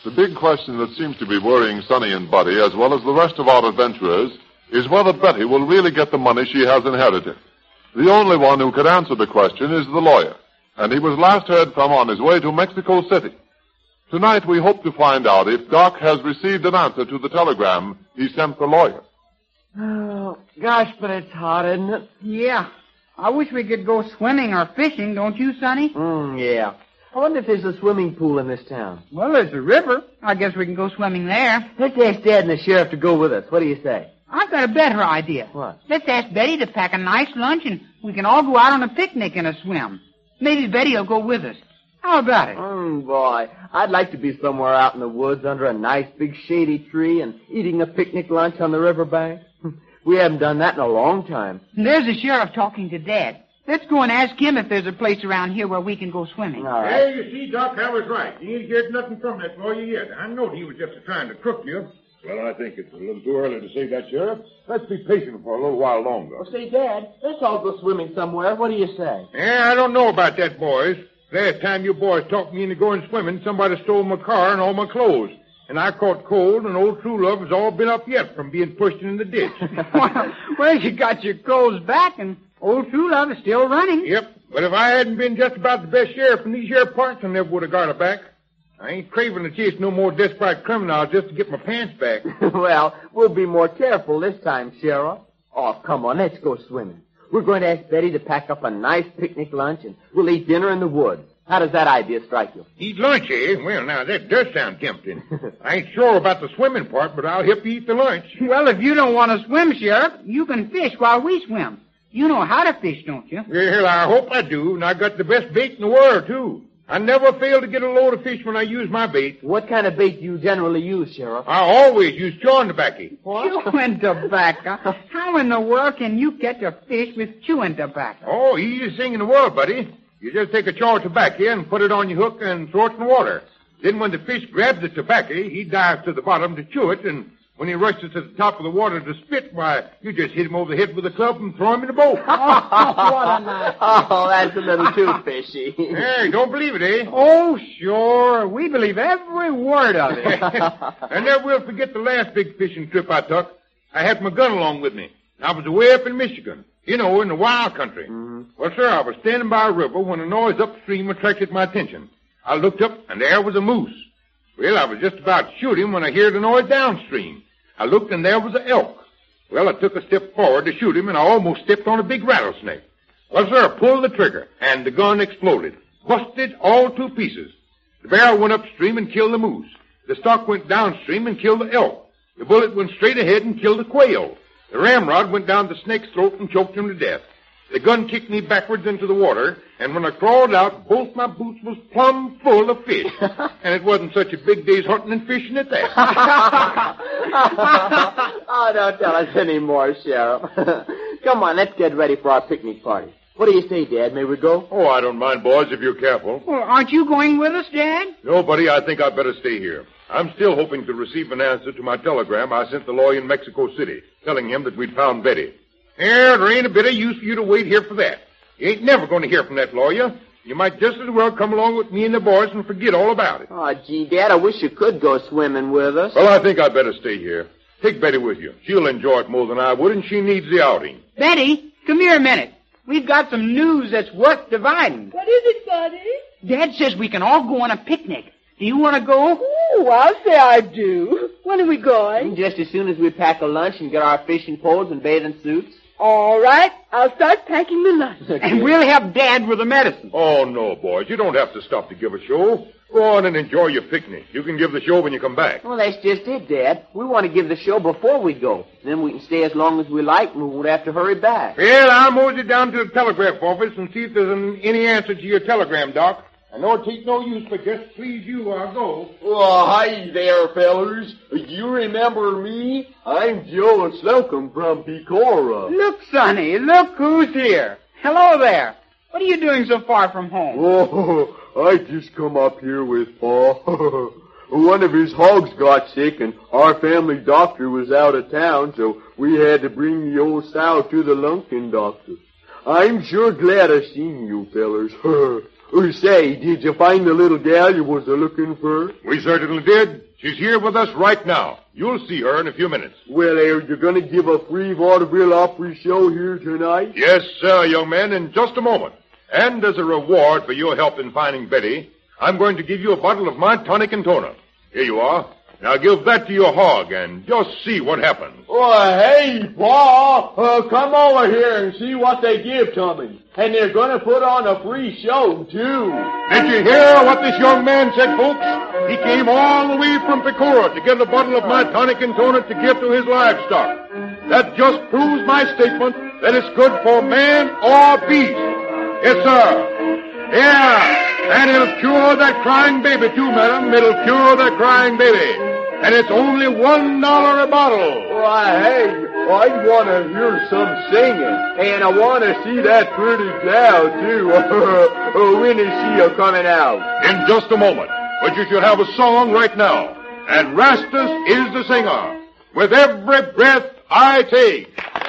The big question that seems to be worrying Sonny and Buddy, as well as the rest of our adventurers, is whether Betty will really get the money she has inherited. The only one who could answer the question is the lawyer, and he was last heard from on his way to Mexico City. Tonight we hope to find out if Doc has received an answer to the telegram he sent the lawyer. Oh, gosh, but it's hot, isn't it? Yeah. I wish we could go swimming or fishing, don't you, Sonny? Yeah. I wonder if there's a swimming pool in this town. Well, there's a river. I guess we can go swimming there. Let's ask Dad and the sheriff to go with us. What do you say? I've got a better idea. What? Let's ask Betty to pack a nice lunch and we can all go out on a picnic and a swim. Maybe Betty will go with us. How about it? Boy, I'd like to be somewhere out in the woods under a nice big shady tree and eating a picnic lunch on the riverbank. We haven't done that in a long time. There's the sheriff talking to Dad. Let's go and ask him if there's a place around here where we can go swimming. All right. Hey, you see, Doc, I was right. You ain't heard nothing from that lawyer yet. I knowed he was just trying to crook you. Well, I think it's a little too early to say that, Sheriff. Let's be patient for a little while longer. Well, say, Dad, let's all go swimming somewhere. What do you say? Yeah, I don't know about that, boys. Last time you boys talked me into going swimming, somebody stole my car and all my clothes. And I caught cold, and old true love has all been up yet from being pushed in the ditch. Well, you got your clothes back, and old true love is still running. Yep, but if I hadn't been just about the best sheriff in these here parts, I never would have got her back. I ain't craving to chase no more desperate criminals just to get my pants back. Well, we'll be more careful this time, Sheriff. Oh, come on, let's go swimming. We're going to ask Betty to pack up a nice picnic lunch, and we'll eat dinner in the woods. How does that idea strike you? Eat lunch, eh? Well, now, that does sound tempting. I ain't sure about the swimming part, but I'll help you eat the lunch. Well, if you don't want to swim, Sheriff, you can fish while we swim. You know how to fish, don't you? Well, I hope I do, and I got the best bait in the world, too. I never fail to get a load of fish when I use my bait. What kind of bait do you generally use, Sheriff? I always use chewing tobacco. Chewing tobacco? How in the world can you catch a fish with chewing tobacco? Oh, easiest thing in the world, buddy. You just take a chaw of tobacco and put it on your hook and throw it in the water. Then when the fish grabs the tobacco, he dives to the bottom to chew it, and when he rushes to the top of the water to spit, why, you just hit him over the head with a club and throw him in the boat. What a nice... Oh, that's a little too fishy. Hey, don't believe it, eh? Oh, sure. We believe every word of it. I never will forget the last big fishing trip I took. I had my gun along with me. I was away up in Michigan. You know, in the wild country. Mm-hmm. Well, sir, I was standing by a river when a noise upstream attracted my attention. I looked up, and there was a moose. Well, I was just about to shoot him when I heard the noise downstream. I looked, and there was an elk. Well, I took a step forward to shoot him, and I almost stepped on a big rattlesnake. Well, sir, I pulled the trigger, and the gun exploded. Busted all to pieces. The barrel went upstream and killed the moose. The stock went downstream and killed the elk. The bullet went straight ahead and killed the quail. The ramrod went down the snake's throat and choked him to death. The gun kicked me backwards into the water, and when I crawled out, both my boots was plumb full of fish. And it wasn't such a big day's hunting and fishing at that. Oh, don't tell us any more, Sheriff. Come on, let's get ready for our picnic party. What do you say, Dad? May we go? Oh, I don't mind, boys, if you're careful. Well, aren't you going with us, Dad? No, buddy, I think I'd better stay here. I'm still hoping to receive an answer to my telegram I sent the lawyer in Mexico City, telling him that we'd found Betty. Yeah, there ain't a bit of use for you to wait here for that. You ain't never going to hear from that lawyer. You might just as well come along with me and the boys and forget all about it. Oh, gee, Dad, I wish you could go swimming with us. Well, I think I'd better stay here. Take Betty with you. She'll enjoy it more than I would, and she needs the outing. Betty, come here a minute. We've got some news that's worth dividing. What is it, Buddy? Dad says we can all go on a picnic. Do you want to go? Oh, I'll say I do. When are we going? Just as soon as we pack a lunch and get our fishing poles and bathing suits. All right. I'll start packing the lunch. And we'll help Dad with the medicine. Oh, no, boys. You don't have to stop to give a show. Go on and enjoy your picnic. You can give the show when you come back. Well, that's just it, Dad. We want to give the show before we go. Then we can stay as long as we like and we won't have to hurry back. Well, I'll mosey down to the telegraph office and see if there's any answer to your telegram, Doc. I know it ain't no use, but just please you, I'll go. Oh, hi there, fellers. You remember me? I'm Joe Slocum from Pecora. Look, Sonny, look who's here. Hello there. What are you doing so far from home? Oh, I just come up here with Pa. One of his hogs got sick, and our family doctor was out of town, so we had to bring the old sow to the Lunkin doctor. I'm sure glad I seen you, fellers. Say, did you find the little gal you was looking for? We certainly did. She's here with us right now. You'll see her in a few minutes. Well, are you going to give a free vaudeville opera show here tonight? Yes, sir, young man, in just a moment. And as a reward for your help in finding Betty, I'm going to give you a bottle of my tonic and toner. Here you are. Now give that to your hog and just see what happens. Oh, hey, Pa, come over here and see what they give to me. And they're going to put on a free show, too. Did you hear what this young man said, folks? He came all the way from Pecora to get a bottle of my tonic and toner to give to his livestock. That just proves my statement that it's good for man or beast. Yes, sir. Yeah. And it'll cure that crying baby, too, madam. It'll cure that crying baby. And it's only $1 a bottle. Why, hey, I want to hear some singing. And I want to see that pretty gal, too. When is she coming out? In just a moment. But you should have a song right now. And Rastus is the singer. With every breath I take.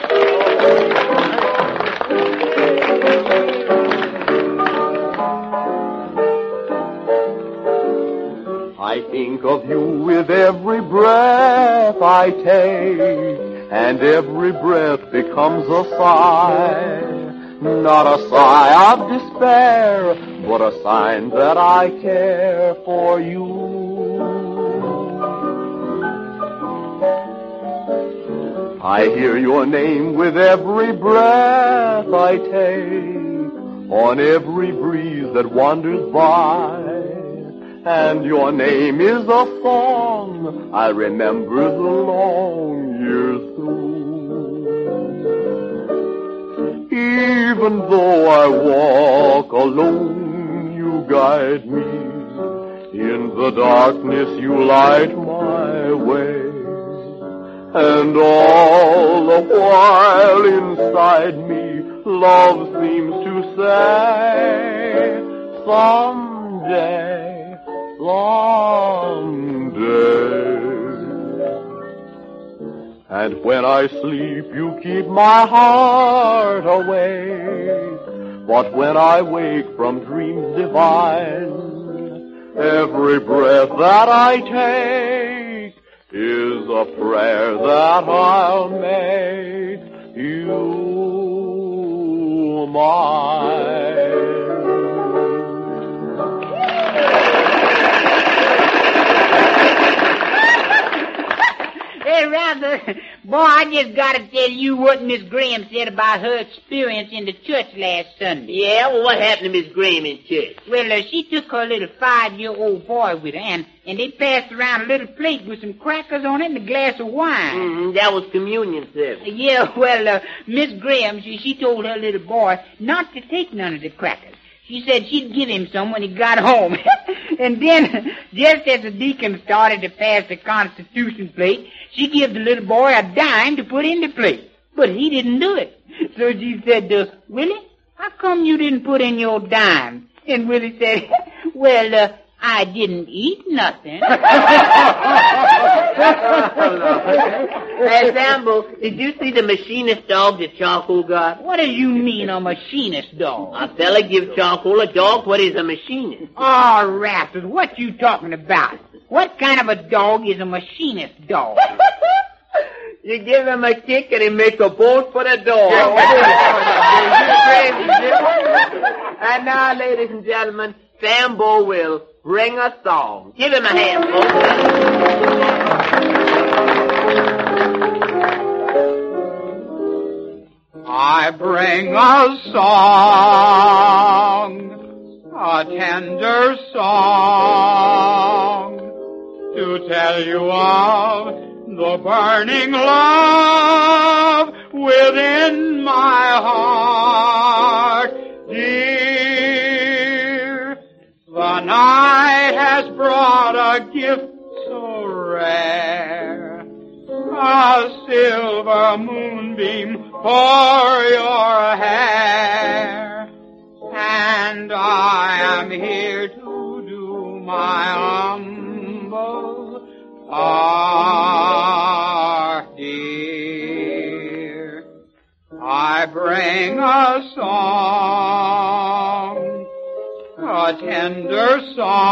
I think of you with every breath I take, and every breath becomes a sigh. Not a sigh of despair, but a sign that I care for you. I hear your name with every breath I take, on every breeze that wanders by. And your name is a song I remember the long years through. Even though I walk alone, you guide me. In the darkness you light my way. And all the while inside me, love seems to say, someday, someday. And when I sleep, you keep my heart awake. But when I wake from dreams divine, every breath that I take is a prayer that I'll make you mine. Hey, Rather, boy, I just got to tell you what Miss Graham said about her experience in the church last Sunday. Yeah, well, what happened to Miss Graham in church? Well, she took her little 5-year-old boy with her, and they passed around a little plate with some crackers on it and a glass of wine. That was communion service. Yeah, well, Miss Graham, she told her little boy not to take none of the crackers. She said she'd give him some when he got home. And then, just as the deacon started to pass the Constitution plate, she gave the little boy a dime to put in the plate. But he didn't do it. So she said, Willie, how come you didn't put in your dime? And Willie said, well, I didn't eat nothing. Hey, Sambo, did you see the machinist dog that Charcoal got? What do you mean, a machinist dog? A fella give Charcoal a dog. What is a machinist? Oh, Rastus, what you talking about? What kind of a dog is a machinist dog? You give him a kick and he make a boat for the dog. And now, ladies and gentlemen, Sambo will bring a song. Give him a hand, folks. I bring a song, a tender song, to tell you of the burning love within my heart, dear. The night has brought a gift so rare, a silver moonbeam for your hair, and I am here to do my humble part, dear. I bring a song, a a tender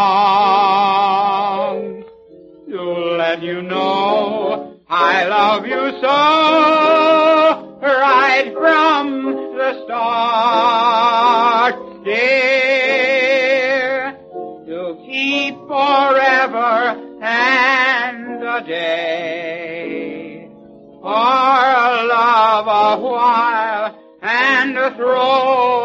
song to let you know I love you so right from the start, dear, to keep forever and a day, or love a while and throw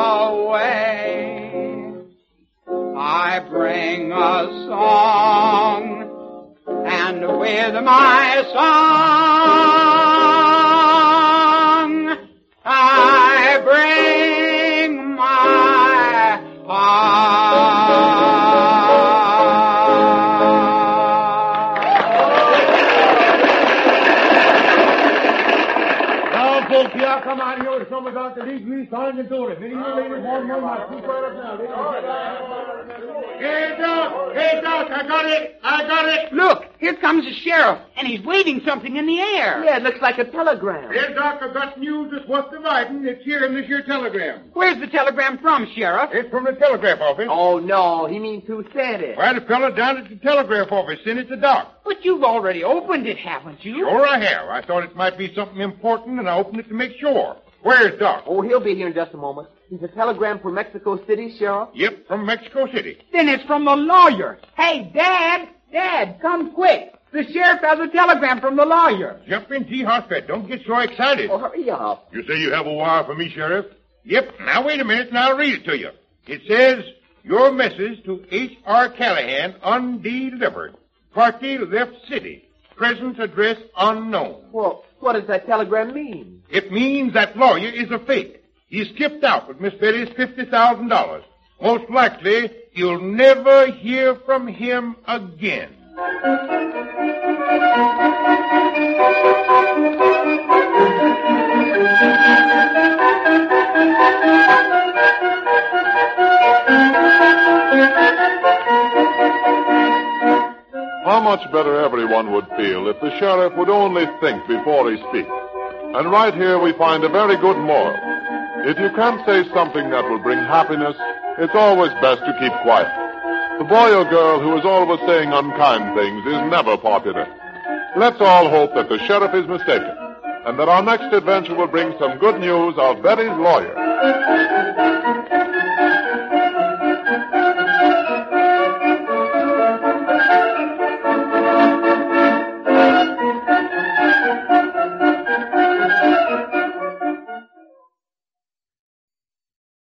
away. I bring a song, and with my song I bring my heart. Now, folks, here I come out here with some of Dr. Lee Green signing the door. If any of you ladies want one, I'll keep right up now. Hey, Doc, I got it. Look, here comes the sheriff, and he's waving something in the air. Yeah, it looks like a telegram. Here, Doc, I got news that's worth the writing. It's here in this here telegram. Where's the telegram from, Sheriff? It's from the telegraph office. Oh, no, he means who sent it. Why, the fella down at the telegraph office sent it to Doc. But you've already opened it, haven't you? Sure I have. I thought it might be something important, and I opened it to make sure. Where's Doc? Oh, he'll be here in just a moment. He's a telegram from Mexico City, Sheriff. Yep, from Mexico City. Then it's from the lawyer. Hey, Dad, come quick. The sheriff has a telegram from the lawyer. Jump in, T. Hotfed. Don't get so excited. Oh, hurry up. You say you have a wire for me, Sheriff? Yep. Now, wait a minute, and I'll read it to you. It says, your message to H.R. Callahan undelivered. Party left city. Present address unknown. Well, what does that telegram mean? It means that lawyer is a fake. He skipped out with Miss Betty's $50,000. Most likely, you'll never hear from him again. How much better everyone would feel if the sheriff would only think before he speaks. And right here we find a very good moral. If you can't say something that will bring happiness, it's always best to keep quiet. The boy or girl who is always saying unkind things is never popular. Let's all hope that the sheriff is mistaken, and that our next adventure will bring some good news of Betty's lawyer.